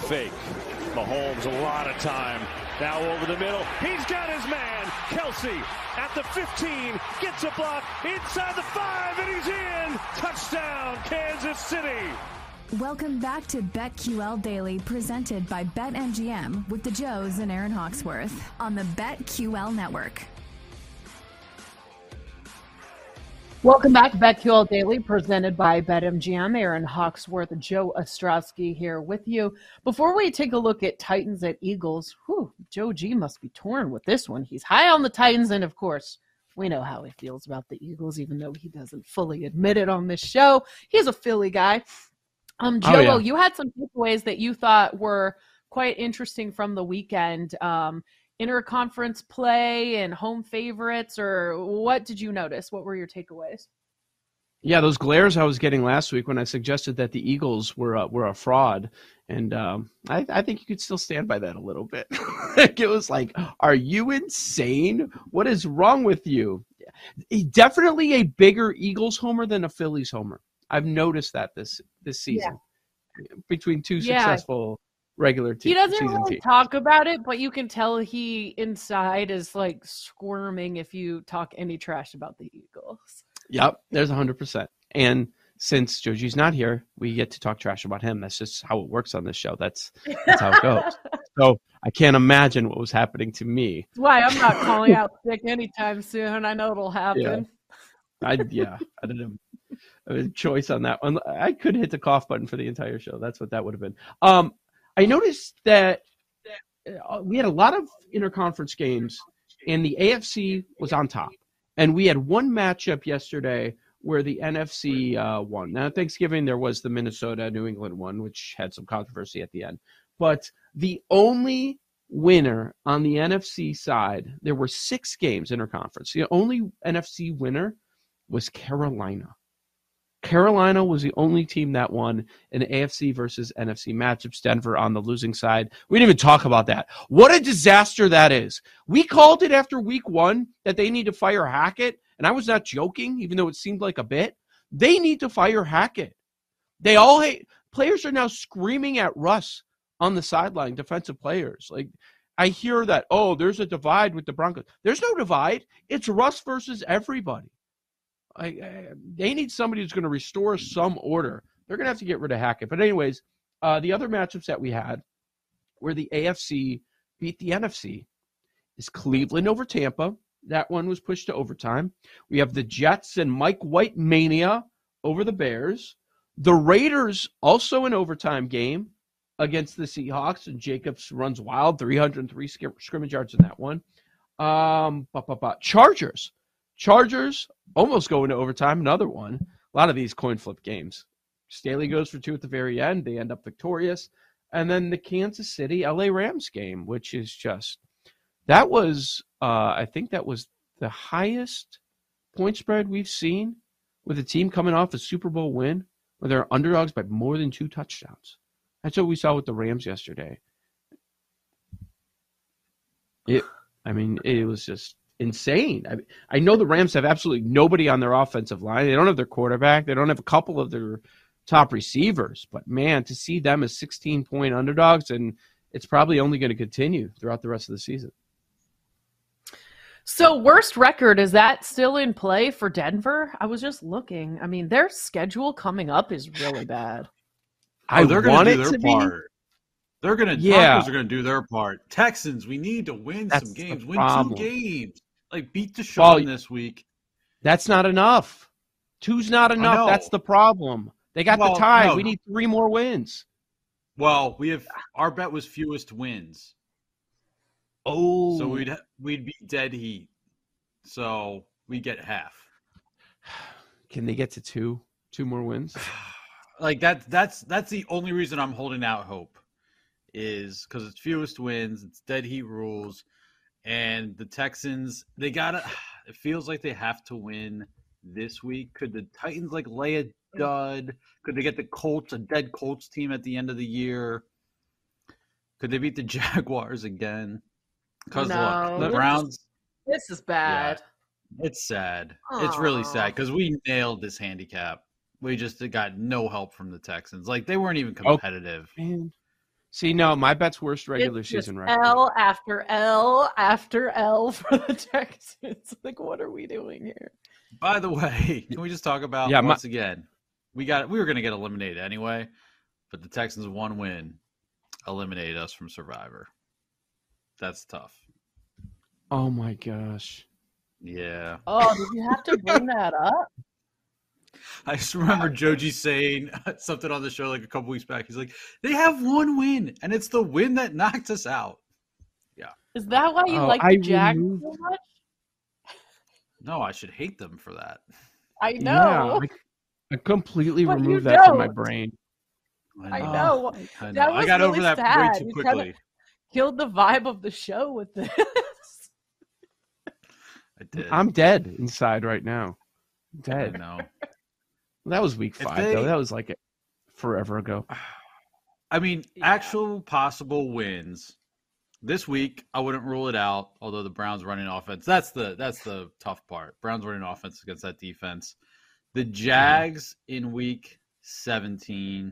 fake. Mahomes a lot of time. Now over the middle. He's got his man. Kelsey at the 15. Gets a block inside the 5, and he's in. Touchdown, Kansas City. Welcome back to BetQL Daily, presented by BetMGM with the Joes and Aaron Hawksworth on the BetQL Network. Welcome back to BetQL Daily, presented by BetMGM. Aaron Hawksworth, Joe Ostrowski here with you. Before we take a look at Titans at Eagles, Joe G must be torn with this one. He's high on the Titans, and of course, we know how he feels about the Eagles, even though he doesn't fully admit it on this show. He's a Philly guy. Joe, you had some takeaways that you thought were quite interesting from the weekend. Interconference play and home favorites, or what did you notice? What were your takeaways? Yeah, those glares I was getting last week when I suggested that the Eagles were a fraud, and I think you could still stand by that a little bit. It was like, are you insane? What is wrong with you? Definitely a bigger Eagles homer than a Phillies homer. I've noticed that this season between two successful regular teams. He doesn't really talk about it, but you can tell he inside is like squirming if you talk any trash about the Eagles. Yep, there's 100%. And since Joji's not here, we get to talk trash about him. That's just how it works on this show. That's how it goes. So I can't imagine what was happening to me. That's why I'm not calling out sick anytime soon. I know it'll happen. I didn't have a choice on that one. I could hit the cough button for the entire show. That's what that would have been. I noticed that we had a lot of interconference games, and the AFC was on top. And we had one matchup yesterday where the NFC won. Now, Thanksgiving, there was the Minnesota-New England one, which had some controversy at the end. But the only winner on the NFC side, there were 6 games interconference. The only NFC winner was Carolina. Carolina was the only team that won in AFC versus NFC matchups. Denver on the losing side. We didn't even talk about that. What a disaster that is. We called it after week 1 that they need to fire Hackett, and I was not joking, even though it seemed like a bit. They need to fire Hackett. They all hate. Players are now screaming at Russ on the sideline, defensive players. Like, I hear that, there's a divide with the Broncos. There's no divide. It's Russ versus everybody. They need somebody who's going to restore some order. They're going to have to get rid of Hackett. But anyways, the other matchups that we had where the AFC beat the NFC is Cleveland over Tampa. That one was pushed to overtime. We have the Jets and Mike White mania over the Bears. The Raiders also an overtime game against the Seahawks, and Jacobs runs wild, 303 scrimmage yards in that one. Chargers almost going to overtime, another one. A lot of these coin flip games. Staley goes for 2 at the very end. They end up victorious. And then the Kansas City LA Rams game, which is just, that was, I think that was the highest point spread we've seen with a team coming off a Super Bowl win where they're underdogs by more than 2 touchdowns. That's what we saw with the Rams yesterday. It was just insane. I know the Rams have absolutely nobody on their offensive line. They don't have their quarterback. They don't have a couple of their top receivers. But, man, to see them as 16-point underdogs, and it's probably only going to continue throughout the rest of the season. So worst record, is that still in play for Denver? I was just looking. I mean, their schedule coming up is really bad. They're going to do their part. Broncos are going to do their part. Texans, we need to win some games. Win 2 games. Like, beat Deshaun this week. That's not enough. 2's not enough. That's the problem. They got the tie. We need 3 more wins. Well, our bet was fewest wins. Oh. So we'd be dead heat. So we get half. Can they get to 2 more wins? Like that's the only reason I'm holding out hope, is because it's fewest wins, it's dead heat rules, and the Texans, it feels like they have to win this week. Could the Titans lay a dud? Could they get the Colts, a dead Colts team at the end of the year? Could they beat the Jaguars again? Because look, the Browns. This is bad. Yeah, it's sad. It's really sad because we nailed this handicap. We just got no help from the Texans. They weren't even competitive. Man. See, no, my bet's worst regular It's just season record. L after L after L for the Texans. Like, what are we doing here? By the way, can we just talk about once again? We were going to get eliminated anyway, but the Texans' one win eliminated us from Survivor. That's tough. Oh my gosh. Yeah. Oh, did you have to bring that up? I just remember Joji saying something on the show like a couple weeks back. He's like, they have one win, and it's the win that knocked us out. Yeah. Is that why you like the Jags so much? No, I should hate them for that. I know. Yeah, I completely But removed you that from my don't. brain. I know. I know. That was I got really over that sad. way too You quickly. kinda killed the vibe of the show with this. I did. I'm dead inside right now. Dead. I know. That was week 5, though. That was like forever ago. I mean, actual possible wins. This week, I wouldn't rule it out, although the Browns running offense, that's the tough part. Browns running offense against that defense. The Jags in week 17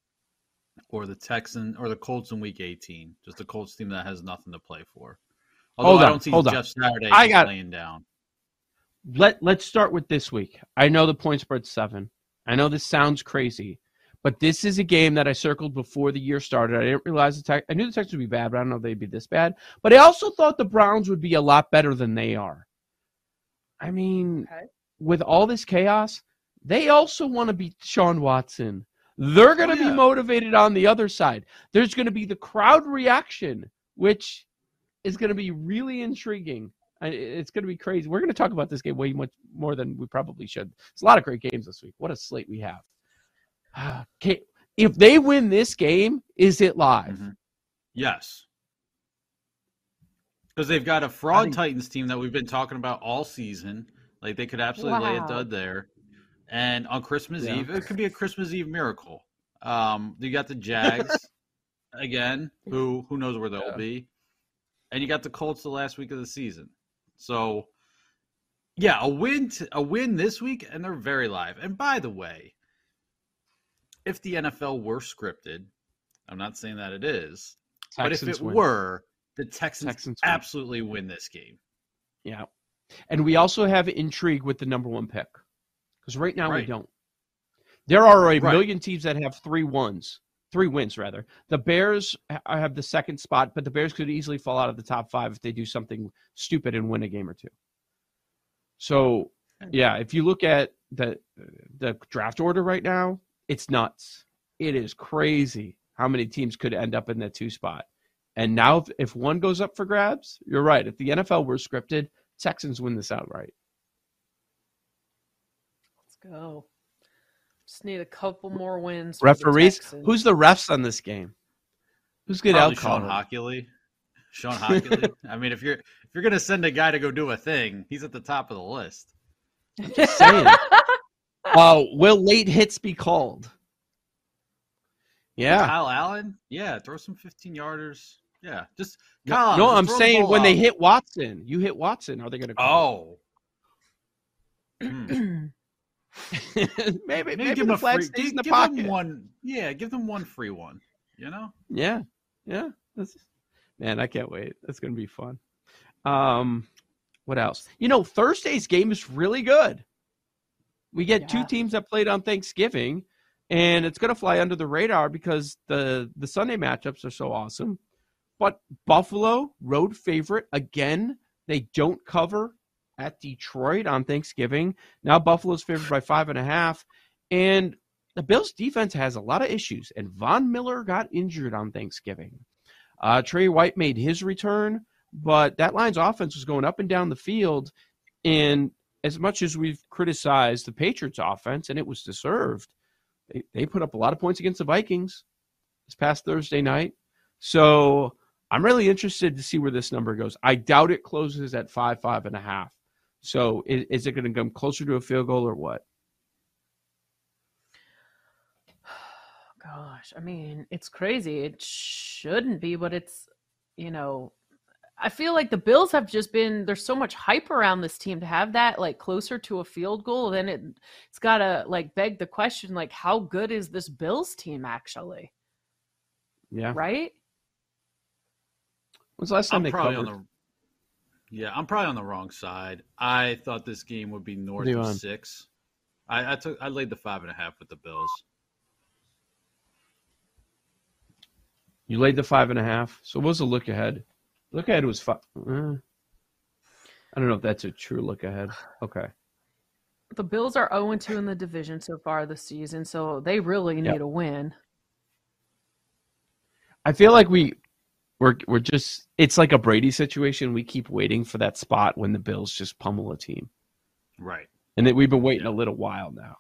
or the Texans or the Colts in week 18. Just a Colts team that has nothing to play for. Although I don't see Jeff Saturday laying down. Let's start with this week. I know the point spread's 7. I know this sounds crazy, but this is a game that I circled before the year started. I didn't realize I knew the Texans would be bad, but I don't know if they'd be this bad. But I also thought the Browns would be a lot better than they are. I mean, with all this chaos, they also want to beat Sean Watson. They're going to be motivated on the other side. There's going to be the crowd reaction, which is going to be really intriguing. It's going to be crazy. We're going to talk about this game way much more than we probably should. There's a lot of great games this week. What a slate we have. If they win this game, is it live? Mm-hmm. Yes. Because they've got a fraud Titans team that we've been talking about all season. Like, they could absolutely lay a dud there. And on Christmas Eve, it could be a Christmas Eve miracle. You got the Jags, again, who knows where they'll be. And you got the Colts the last week of the season. So, yeah, a win this week, and they're very live. And by the way, if the NFL were scripted, I'm not saying that it is, but if it were, the Texans absolutely win this game. Yeah. And we also have intrigue with the number 1 pick. Because right now we don't. There are a million teams that have 3 wins. The Bears have the second spot, but the Bears could easily fall out of the top 5 if they do something stupid and win a game or 2. So, yeah, if you look at the draft order right now, it's nuts. It is crazy how many teams could end up in that 2 spot. And now if one goes up for grabs, you're right. If the NFL were scripted, Texans win this outright. Let's go. Just need a couple more wins. Referees? Who's the refs on this game? Who's good out Sean Hockley. Sean Hockley. I mean, if you're gonna send a guy to go do a thing, he's at the top of the list. Just saying. Will late hits be called? Yeah. Kyle Allen? Yeah, throw some 15-yarders. Yeah, just Kyle Allen. No, I'm saying when they hit Watson. You hit Watson, are they going to call? maybe give them a flag free. stays in the give pocket. them one. Yeah, give them one free one. You know? Yeah. Man, I can't wait. That's going to be fun. What else? Thursday's game is really good. We get 2 teams that played on Thanksgiving, and it's going to fly under the radar because the Sunday matchups are so awesome. But Buffalo, road favorite, again, they don't cover at Detroit on Thanksgiving. Now Buffalo's favored by 5.5. And the Bills' defense has a lot of issues, and Von Miller got injured on Thanksgiving. Trey White made his return, but that line's offense was going up and down the field, and as much as we've criticized the Patriots' offense, and it was deserved, they put up a lot of points against the Vikings this past Thursday night. So I'm really interested to see where this number goes. I doubt it closes at 5.5. So is it going to come closer to a field goal or what? Gosh, I mean, it's crazy. It shouldn't be, but it's, I feel like the Bills have just been, there's so much hype around this team to have that like closer to a field goal. Then it's got to like beg the question, like, how good is this Bills team actually? Yeah. right? When's the last time I'm they probably covered? I'm probably on the wrong side. I thought this game would be north What are you of on? 6. I laid the 5.5 with the Bills. You laid the 5.5. So what was the look ahead? Look ahead was 5. I don't know if that's a true look ahead. Okay. The Bills are 0-2 in the division so far this season, so they really need a win. I feel like we're just, it's like a Brady situation. We keep waiting for that spot when the Bills just pummel a team. Right. And we've been waiting a little while now.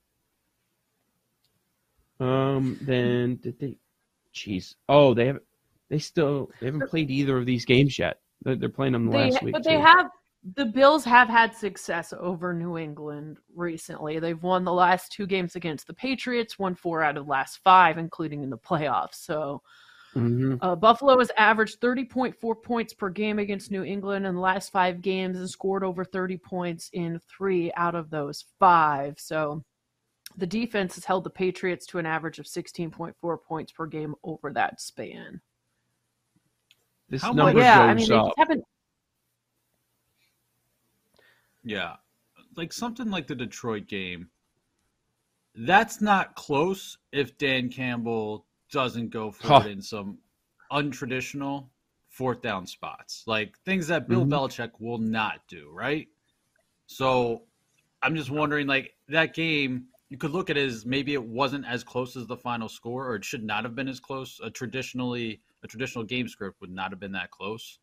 Then did they? Jeez. Oh, they haven't played either of these games yet. They're playing them last week. But too. the Bills have had success over New England recently. They've won the last 2 games against the Patriots, won 4 out of the last 5, including in the playoffs. So Buffalo has averaged 30.4 points per game against New England in the last 5 games and scored over 30 points in 3 out of those 5. So the defense has held the Patriots to an average of 16.4 points per game over that span. This How number much- goes they up. just haven't. Yeah. Like something like the Detroit game. That's not close if Dan Campbell doesn't go for it in some untraditional 4th down spots. Like things that Bill Belichick will not do, right? So I'm just wondering, like, that game, you could look at it as maybe it wasn't as close as the final score, or it should not have been as close. A traditional game script would not have been that close.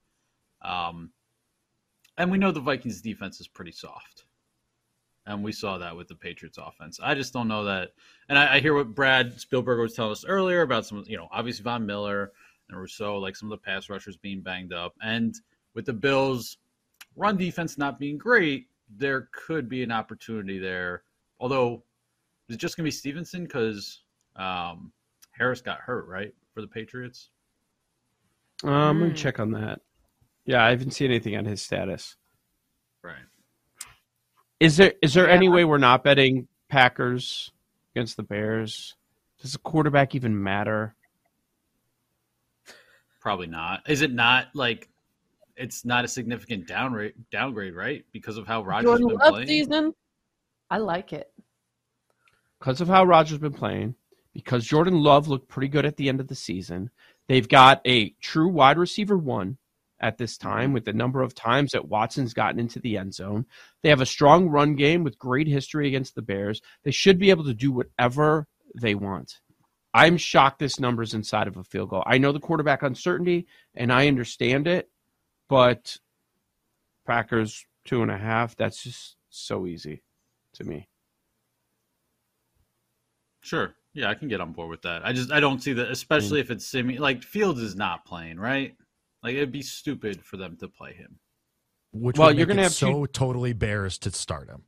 And we know the Vikings defense is pretty soft. And we saw that with the Patriots offense. I just don't know that. And I hear what Brad Spielberger was telling us earlier about some, obviously Von Miller and Rousseau, like some of the pass rushers being banged up. And with the Bills' run defense not being great, there could be an opportunity there. Although, is it just going to be Stevenson? Because Harris got hurt, right, for the Patriots? I'm going to check on that. Yeah, I haven't seen anything on his status. Right. Is there any way we're not betting Packers against the Bears? Does the quarterback even matter? Probably not. Is it not like it's not a significant downgrade, right? Because of how Rodgers has Jordan been Love playing. season, I like it. Because of how Rodgers has been playing, because Jordan Love looked pretty good at the end of the season. They've got a true wide receiver 1 at this time with the number of times that Watson's gotten into the end zone. They have a strong run game with great history against the Bears. They should be able to do whatever they want. I'm shocked this number's inside of a field goal. I know the quarterback uncertainty, and I understand it, but Packers 2.5, that's just so easy to me. Sure. Yeah, I can get on board with that. I don't see that, especially if it's like Fields is not playing, right? Like it'd be stupid for them to play him. Which Well, would you're make gonna it have so totally Bears to start him.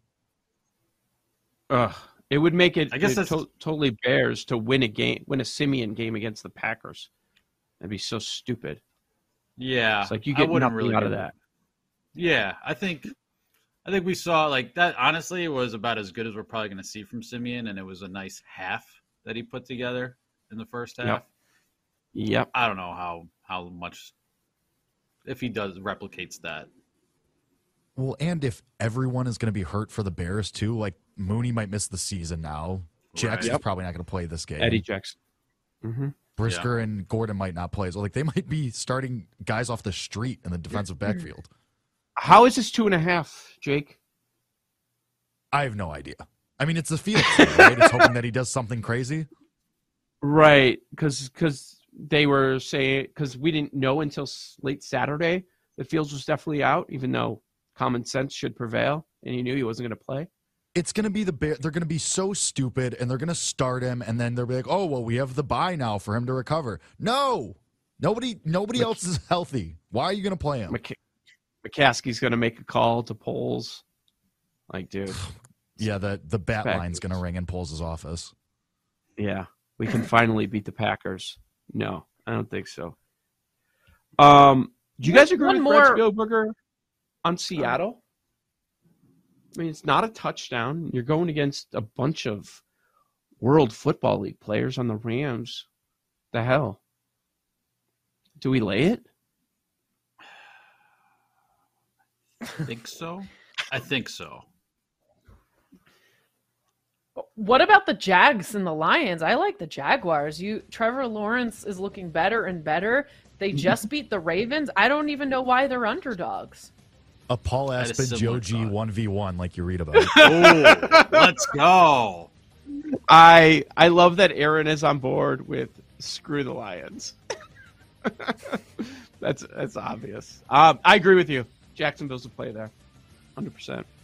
It would make it, I guess that's totally Bears to win a Simeon game against the Packers. That'd be so stupid. Yeah, It's like you get nothing out of that. Yeah, I think we saw like that. Honestly, it was about as good as we're probably going to see from Simeon, and it was a nice half that he put together in the first half. Yep. I don't know how much if he replicates that. Well, and if everyone is going to be hurt for the Bears too, like Mooney might miss the season now. Jackson's probably not going to play this game. Eddie Jackson. Mm-hmm. Brisker and Gordon might not play. So like they might be starting guys off the street in the defensive backfield. How is this 2.5, Jake? I have no idea. I mean, it's the Fields thing, right? It's hoping that he does something crazy. Right, because they were saying, because we didn't know until late Saturday that Fields was definitely out, even though common sense should prevail, and he knew he wasn't going to play. It's going to be they're going to be so stupid, and they're going to start him, and then they'll be like, oh, well, we have the bye now for him to recover. No! Nobody else is healthy. Why are you going to play him? McCaskey's going to make a call to Poles. Like, dude. Yeah, the bat Packers. line's going to ring in Poles' office. Yeah, we can finally beat the Packers. No, I don't think so. Do you guys agree with Brett Spielberger on Seattle? I mean, it's not a touchdown. You're going against a bunch of World Football League players on the Rams. The hell? Do we lay it? I think so. What about the Jags and the Lions? I like the Jaguars. Trevor Lawrence is looking better and better. They just beat the Ravens. I don't even know why they're underdogs. A Paul Had a Aspen similar Joe G thought. 1v1 like you read about. Oh, let's go. I love that Aaron is on board with screw the Lions. That's obvious. I agree with you. Jacksonville's a play there, 100%.